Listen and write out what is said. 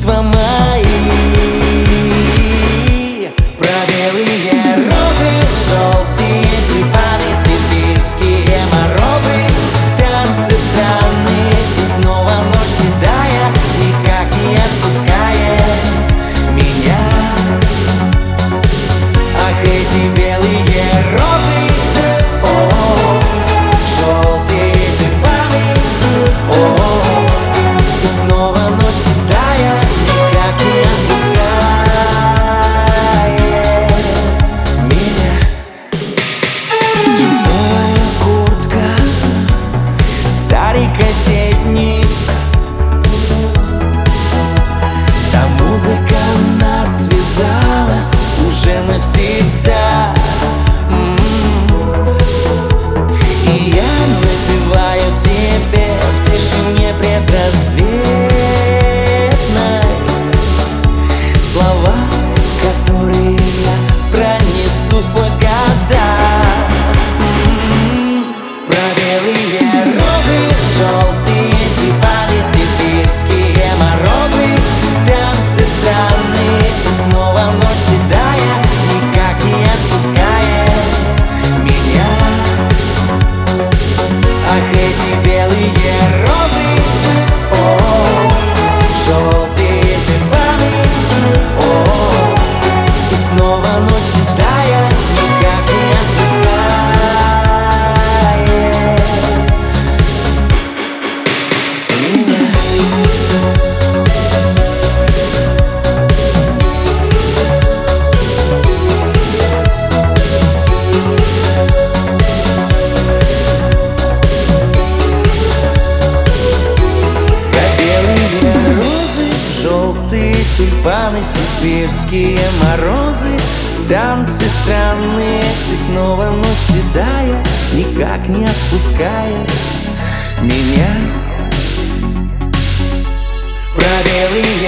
чувства мои. Про белые розы, желтые тюльпаны, сибирские морозы, танцы странные, и снова ночь седая никак не отпускает меня. Ах, эти белые розы, о, желтые тюльпаны, о, и снова ночь седая никак не отпускает меня. Джинсовая куртка, старый кассетник, та музыка нас связала уже навсегда. И я напеваю тебе в тишине предрассветной слова, которые я пронесу сквозь года. Про белые розы, желтые тюльпаны, сибирские морозы, танцы странные, и снова ночь седая никак не отпускает меня. Ах, эти белые розы, о, желтые тюльпаны, о, и снова ночь седая никак не отпускает меня. Желтые тюльпаны, сибирские морозы, танцы странные, и снова ночь седая никак не отпускает меня. Про белые